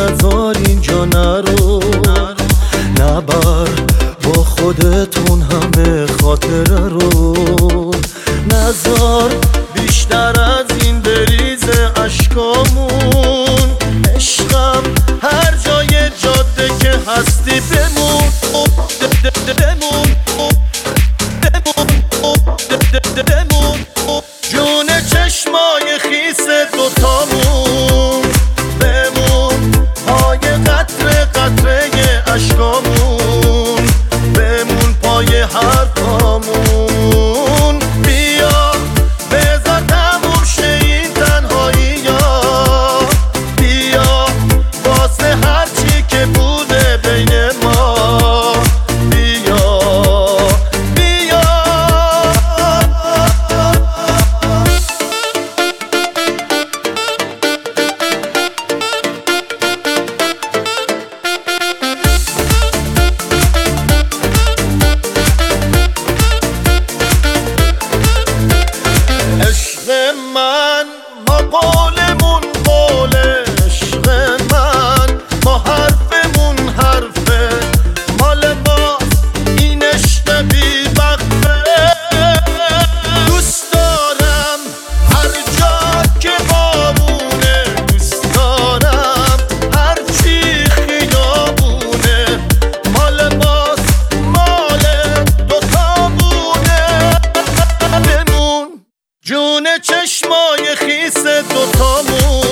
نزار اینجا نرو، نبر با خودتون همه خاطره رو، نزار بیشتر از این بریزه اشکامون. عشقم هر جای جاده که هستی بمون، بمون بمون جون چشمای خیس دوتامون، بمون پای قطره قطره اشکامون، بمون پای حرفامون. بیا بذار تموم شه این تنهایی ها، بیا واسه هرچی که بوده بین ما، بیا بیا. عشق من ما قولمون قوله، عشق من ما حرفمون حرفه، مال ماست این عشق بی وقفه. دوست دارم هر جا که بارونه، دوست دارم هر چی خیابونه، مال ماست مال دوتامونه. بمون جون چشمای خیس دوتامون.